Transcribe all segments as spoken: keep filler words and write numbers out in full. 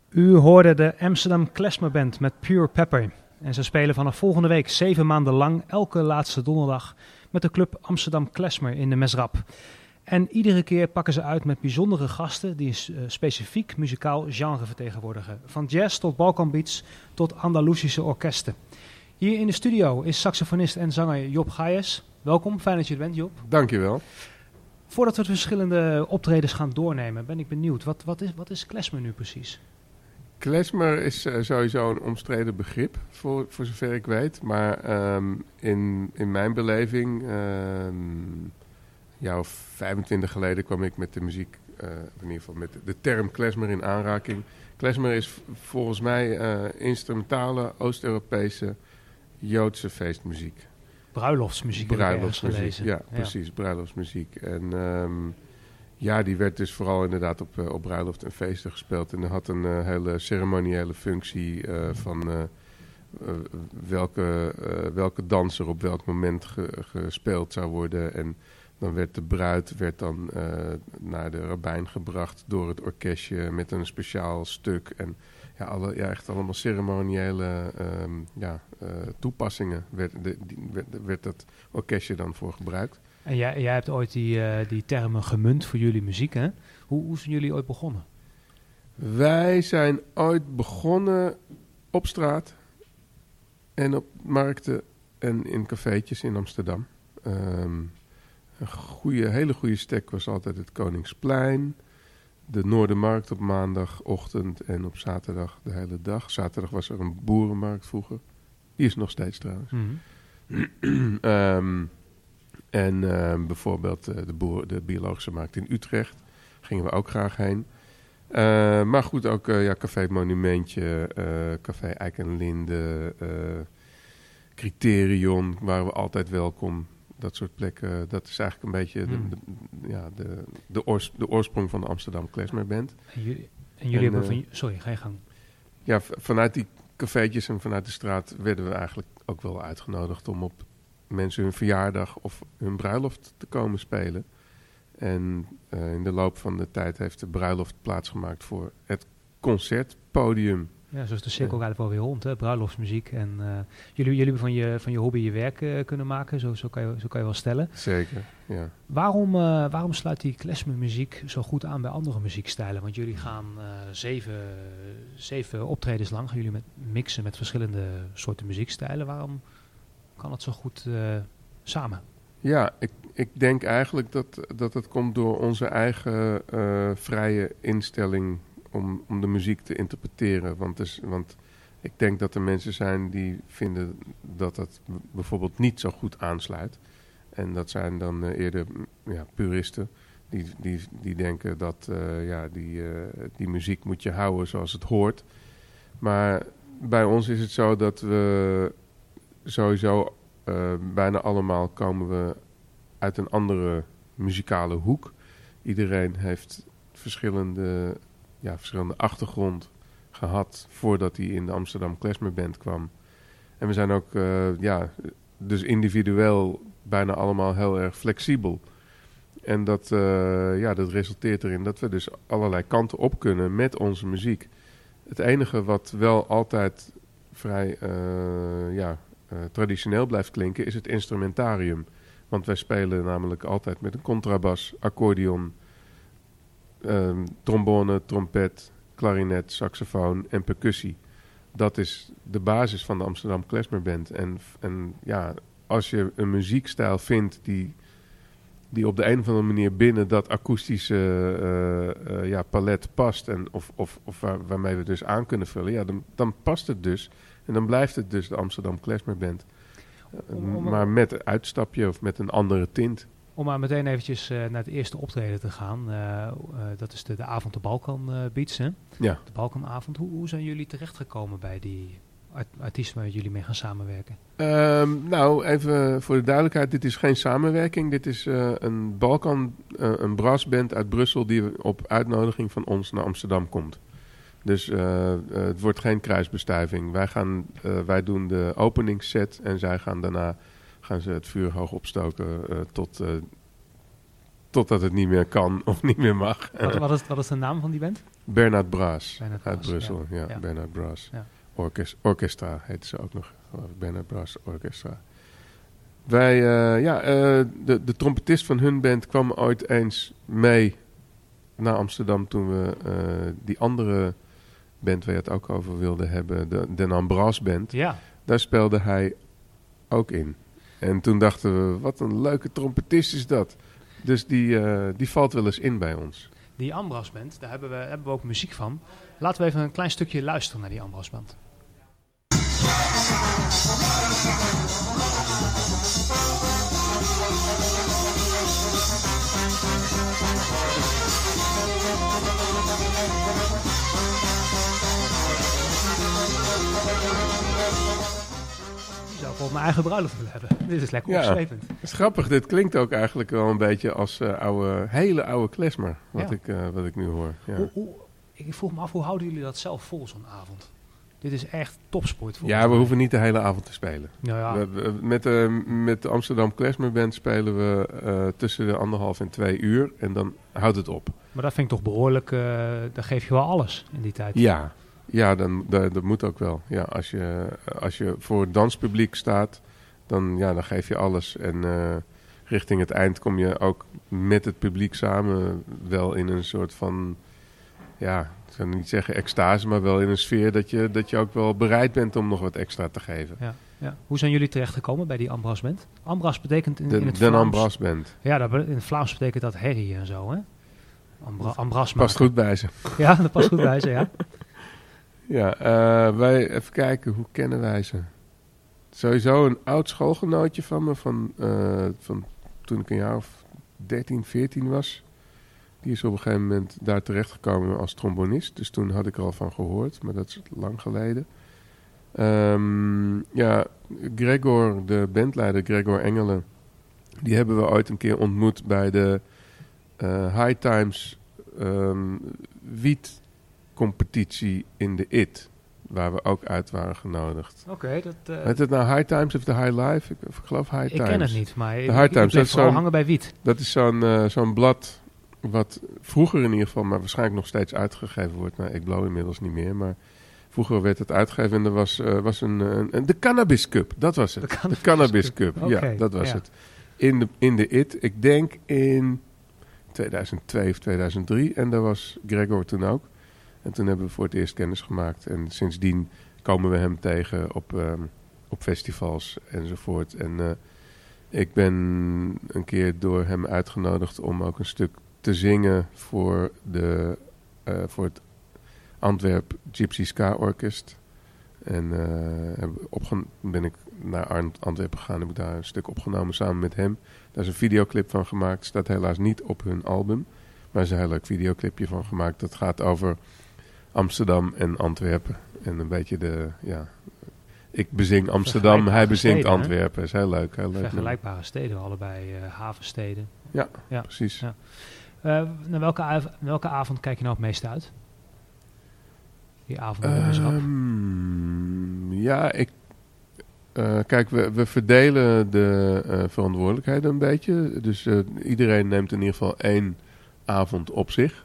U hoorde de Amsterdam Klezmer Band met Pure Pepper. En ze spelen vanaf volgende week zeven maanden lang elke laatste donderdag met de club Amsterdam Klezmer in de Mesrap. En iedere keer pakken ze uit met bijzondere gasten die een uh, specifiek muzikaal genre vertegenwoordigen. Van jazz tot Balkanbeats tot Andalusische orkesten. Hier in de studio is saxofonist en zanger Job Gaius. Welkom, fijn dat je er bent, Job. Dankjewel. Voordat we de verschillende optredens gaan doornemen, ben ik benieuwd. Wat, wat, is, wat is klezmer nu precies? Klezmer is uh, sowieso een omstreden begrip, voor, voor zover ik weet. Maar um, in, in mijn beleving, um, ja, vijfentwintig geleden kwam ik met de muziek, uh, in ieder geval met de term klezmer in aanraking. Klezmer is v- volgens mij uh, instrumentale Oost-Europese Joodse feestmuziek. Bruiloftsmuziek. Bruiloftsmuziek, ja, ja, precies, bruiloftsmuziek. En um, ja, die werd dus vooral inderdaad op, uh, op bruiloft en feesten gespeeld. En dat had een uh, hele ceremoniële functie uh, van uh, uh, welke, uh, welke danser op welk moment ge, gespeeld zou worden. En dan werd de bruid werd dan, uh, naar de rabbijn gebracht door het orkestje met een speciaal stuk. En ja, alle, ja echt allemaal ceremoniële um, ja, uh, toepassingen werd, de, die, werd, werd dat orkestje dan voor gebruikt. En jij, jij hebt ooit die, uh, die termen gemunt voor jullie muziek, hè? Hoe, hoe zijn jullie ooit begonnen? Wij zijn ooit begonnen op straat en op markten en in cafeetjes in Amsterdam. Um, een goede, hele goede stek was altijd het Koningsplein. De Noordermarkt op maandagochtend en op zaterdag de hele dag. Zaterdag was er een boerenmarkt vroeger. Die is nog steeds trouwens. Mm-hmm. um, en uh, bijvoorbeeld uh, de, boer, de biologische markt in Utrecht. Gingen we ook graag heen. Uh, maar goed, ook uh, ja, Café Monumentje, uh, Café Eik en Linde, uh, Criterion, waren we altijd welkom. Dat soort plekken, dat is eigenlijk een beetje hmm. de, de, ja, de, de, oors, de oorsprong van de Amsterdam Klezmer Band. En jullie, en jullie en, hebben van... Sorry, ga je gang. Ja, v- vanuit die cafeetjes en vanuit de straat werden we eigenlijk ook wel uitgenodigd om op mensen hun verjaardag of hun bruiloft te komen spelen. En uh, in de loop van de tijd heeft de bruiloft plaatsgemaakt voor het concertpodium. Ja, zo is de cirkel gaat wel weer rond, hè? Bruiloftsmuziek. En uh, jullie, jullie hebben van je, van je hobby je werk uh, kunnen maken, zo, zo, kan je, zo kan je wel stellen. Zeker, ja. Waarom, uh, waarom sluit die klezmermuziek zo goed aan bij andere muziekstijlen? Want jullie gaan uh, zeven, zeven optredens lang, gaan jullie met mixen met verschillende soorten muziekstijlen. Waarom kan het zo goed uh, samen? Ja, ik, ik denk eigenlijk dat, dat het komt door onze eigen uh, vrije instelling om, om de muziek te interpreteren. Want, dus, want ik denk dat er mensen zijn die vinden dat dat b- bijvoorbeeld niet zo goed aansluit. En dat zijn dan uh, eerder ja, puristen die, die, die denken dat uh, ja, die, uh, die muziek moet je houden zoals het hoort. Maar bij ons is het zo dat we sowieso uh, bijna allemaal komen we uit een andere muzikale hoek. Iedereen heeft verschillende... Ja, verschillende achtergrond gehad voordat hij in de Amsterdam Klezmer Band kwam. En we zijn ook, uh, ja, dus individueel bijna allemaal heel erg flexibel. En dat, uh, ja, dat resulteert erin dat we dus allerlei kanten op kunnen met onze muziek. Het enige wat wel altijd vrij uh, ja, uh, traditioneel blijft klinken is het instrumentarium. Want wij spelen namelijk altijd met een contrabas, accordeon, Um, trombone, trompet, klarinet, saxofoon en percussie. Dat is de basis van de Amsterdam Klezmer Band. En, en ja, als je een muziekstijl vindt die, die op de een of andere manier binnen dat akoestische uh, uh, ja, palet past, en of, of, of waar, waarmee we dus aan kunnen vullen, ja, dan, dan past het dus. En dan blijft het dus de Amsterdam Klezmer Band. Uh, om, maar met een uitstapje of met een andere tint. Om maar meteen eventjes uh, naar het eerste optreden te gaan. Uh, uh, dat is de, de avond de Balkan uh, Beats, hè? Ja. De Balkanavond. Hoe, hoe zijn jullie terechtgekomen bij die art- artiesten waar jullie mee gaan samenwerken? Um, nou, even voor de duidelijkheid. Dit is geen samenwerking. Dit is uh, een Balkan, uh, een brassband uit Brussel die op uitnodiging van ons naar Amsterdam komt. Dus uh, uh, het wordt geen kruisbestuiving. Wij, gaan, uh, wij doen de openingsset en zij gaan daarna gaan ze het vuur hoog opstoken uh, tot uh, totdat het niet meer kan of niet meer mag. Wat, wat, is, wat is de naam van die band? Bernard Brass, Bernard uit Brass, Brussel. Ja, ja. ja, Ja. Bernard Brass. Ja. Orkest, Orchestra heette ze ook nog. Bernard Brass Orchestra. Wij, uh, ja, uh, de, de trompetist van hun band kwam ooit eens mee naar Amsterdam toen we uh, die andere band waar je het ook over wilde hebben, de Den Ambras Band. Ja. Daar speelde hij ook in. En toen dachten we, wat een leuke trompetist is dat. Dus die, uh, die valt wel eens in bij ons. Die Ambras Band, daar hebben we, hebben we ook muziek van. Laten we even een klein stukje luisteren naar die Ambras Band. Op mijn eigen bruiloft willen hebben. Dit is lekker ja, opzwepend. Het is grappig, dit klinkt ook eigenlijk wel een beetje als uh, oude, hele oude klezmer, wat, ja. ik, uh, wat ik nu hoor. Ja. Hoe, hoe, ik vroeg me af, hoe houden jullie dat zelf vol zo'n avond? Dit is echt topsport. Ja, we mij. hoeven niet de hele avond te spelen. Nou ja. we, we, met, de, met de Amsterdam Klezmer Band spelen we uh, tussen de anderhalf en twee uur en dan houdt het op. Maar dat vind ik toch behoorlijk, uh, dan geef je wel alles in die tijd. Ja. Ja, dan, dat, dat moet ook wel. Ja, als, je, als je voor het danspubliek staat, dan, ja, dan geef je alles. En uh, richting het eind kom je ook met het publiek samen wel in een soort van, ja, ik zou niet zeggen extase, maar wel in een sfeer dat je, dat je ook wel bereid bent om nog wat extra te geven. Ja, ja. Hoe zijn jullie terechtgekomen bij die Ambras Band? Ambras betekent in, de, in het Den Vlaams... Ambras Band. Ja, dat, in het Vlaams betekent dat herrie en zo, hè? Ambra, Ambras past goed bij ze. Ja, dat past goed bij ze, ja. Ja, uh, wij, even kijken, hoe kennen wij ze? Sowieso een oud schoolgenootje van me, van, uh, van toen ik een jaar of dertien, veertien was. Die is op een gegeven moment daar terechtgekomen als trombonist. Dus toen had ik er al van gehoord, maar dat is lang geleden. Um, ja, Gregor, de bandleider, Gregor Engelen, die hebben we ooit een keer ontmoet bij de uh, High Times um, wiet competitie in de I T, waar we ook uit waren genodigd. Oké, okay, dat... Uh... Heet het nou High Times of The High Life? Ik, ik geloof High ik Times. Ik ken het niet, maar de ik, High ik, Times, ik bleef vooral hangen bij wiet. Dat is zo'n, uh, zo'n blad wat vroeger in ieder geval, maar waarschijnlijk nog steeds uitgegeven wordt. Nou, ik blow inmiddels niet meer, maar vroeger werd het uitgegeven en er was, uh, was een, een, een... De Cannabis Cup, dat was het. De Cannabis, de Cannabis Cup, Cup. Okay, ja, dat was ja. het. In de, in de I T, ik denk in tweeduizend twee of tweeduizend drie. En daar was Gregor toen ook. En toen hebben we voor het eerst kennis gemaakt. En sindsdien komen we hem tegen op, um, op festivals enzovoort. En uh, ik ben een keer door hem uitgenodigd om ook een stuk te zingen voor, de, uh, voor het Antwerp Gypsy Ska Orkest. En uh, opgen- ben ik naar Antwerpen gegaan en heb ik daar een stuk opgenomen samen met hem. Daar is een videoclip van gemaakt. Staat helaas niet op hun album. Maar er is een heel leuk videoclipje van gemaakt. Dat gaat over Amsterdam en Antwerpen. En een beetje de, ja... Ik bezing Amsterdam, hij bezingt steden, Antwerpen. Dat is heel leuk. Heel leuk Vergelijkbare man. Steden, allebei uh, havensteden. Ja, ja. precies. Ja. Uh, naar welke, av- welke avond kijk je nou het meest uit? Die avond in de Mesrap? Um, ja, ik... Uh, kijk, we, we verdelen de uh, verantwoordelijkheden een beetje. Dus uh, iedereen neemt in ieder geval één avond op zich.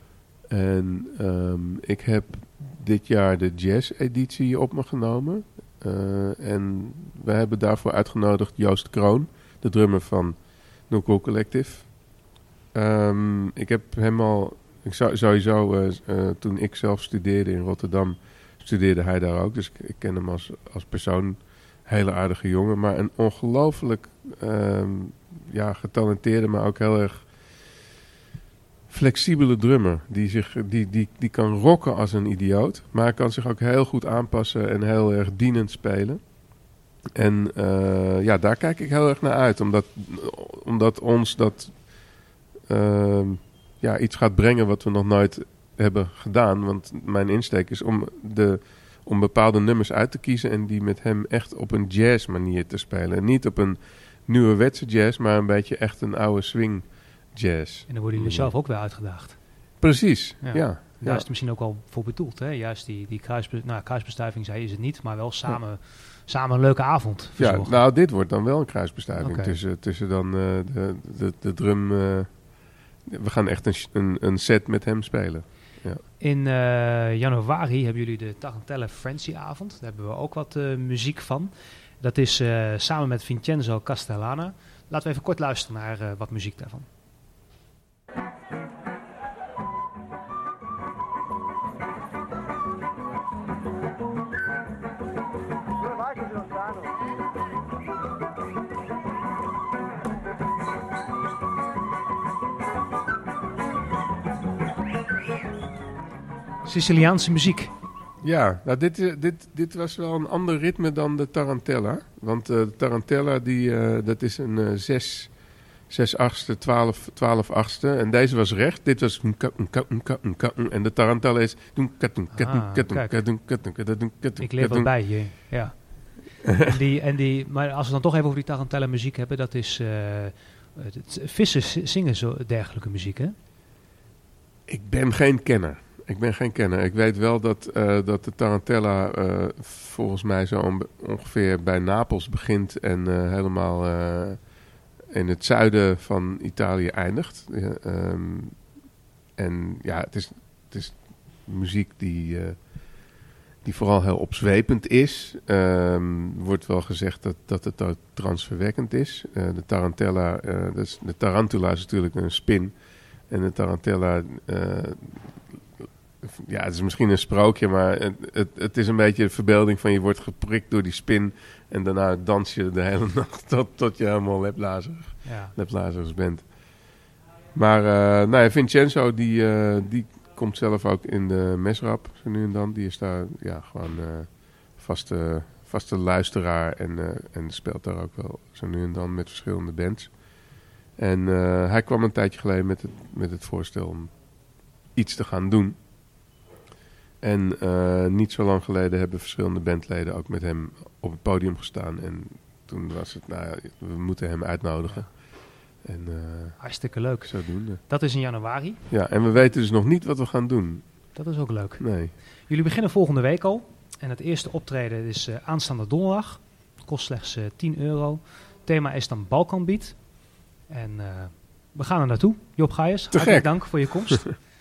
En um, ik heb dit jaar de jazz-editie op me genomen. Uh, en we hebben daarvoor uitgenodigd Joost Kroon, de drummer van No Cool Collective. Um, ik heb hem al... Ik zou, sowieso, uh, uh, toen ik zelf studeerde in Rotterdam, studeerde hij daar ook. Dus ik, ik ken hem als, als persoon. Hele aardige jongen, maar een ongelooflijk um, ja, getalenteerde, maar ook heel erg flexibele drummer. Die, zich, die, die, die kan rocken als een idioot, maar hij kan zich ook heel goed aanpassen en heel erg dienend spelen. En uh, ja, daar kijk ik heel erg naar uit, omdat, omdat ons dat uh, ja, iets gaat brengen wat we nog nooit hebben gedaan. Want mijn insteek is om de... om bepaalde nummers uit te kiezen en die met hem echt op een jazz manier te spelen. En niet op een nieuwerwetse jazz, maar een beetje echt een oude swing jazz. En dan worden jullie zelf ook weer uitgedaagd. Precies, ja. ja. Daar ja. is het misschien ook wel voor bedoeld. Hè? Juist die, die kruisbe- nou, kruisbestuiving, zei is het niet, maar wel samen, ja. samen een leuke avond verzorgen. Ja, nou dit wordt dan wel een kruisbestuiving. Okay. Tussen, tussen dan uh, de, de, de drum... Uh, we gaan echt een, een, een set met hem spelen. Ja. In uh, januari hebben jullie de Tarantella Frenzy-avond. Daar hebben we ook wat uh, muziek van. Dat is uh, samen met Vincenzo Castellana. Laten we even kort luisteren naar uh, wat muziek daarvan. Siciliaanse muziek. Ja, nou dit, dit, dit was wel een ander ritme dan de Tarantella. Want uh, de Tarantella, die, uh, dat is een uh, zes, zes achtste, twaalf, twaalf achtste. En deze was recht. Dit was... En de Tarantella is... Ik leer wat bij hier, ja. en die, en die, maar als we dan toch even over die Tarantella muziek hebben, dat is... Uh, vissen zingen zo dergelijke muziek, hè? Ik ben geen kenner. Ik ben geen kenner. Ik weet wel dat, uh, dat de Tarantella uh, volgens mij zo on- ongeveer bij Napels begint en uh, helemaal uh, in het zuiden van Italië eindigt. Uh, um, en ja, het is, het is muziek die, uh, die vooral heel opzwepend is. Um, wordt wel gezegd dat, dat het ook transverwekkend is. Uh, de Tarantella, uh, dus de Tarantula is natuurlijk een spin. En de Tarantella... Uh, Ja, het is misschien een sprookje, maar het, het, het is een beetje de verbeelding van je wordt geprikt door die spin en daarna dans je de hele nacht tot, tot je helemaal weblazig, ja. weblazig bent. Maar uh, nou ja, Vincenzo die, uh, die komt zelf ook in de Mesrap zo nu en dan. Die is daar ja, gewoon uh, vaste, vaste luisteraar en, uh, en speelt daar ook wel zo nu en dan met verschillende bands. En uh, hij kwam een tijdje geleden met het, met het voorstel om iets te gaan doen. En uh, niet zo lang geleden hebben verschillende bandleden ook met hem op het podium gestaan. En toen was het, nou ja, we moeten hem uitnodigen. Ja. En, uh, hartstikke leuk. Zodoende. Dat is in januari. Ja, en we weten dus nog niet wat we gaan doen. Dat is ook leuk. Nee. Jullie beginnen volgende week al. En het eerste optreden is uh, aanstaande donderdag. Kost slechts uh, tien euro. Thema is dan Balkanbeat. En uh, we gaan er naartoe. Job Gaius, hartelijk dank voor je komst.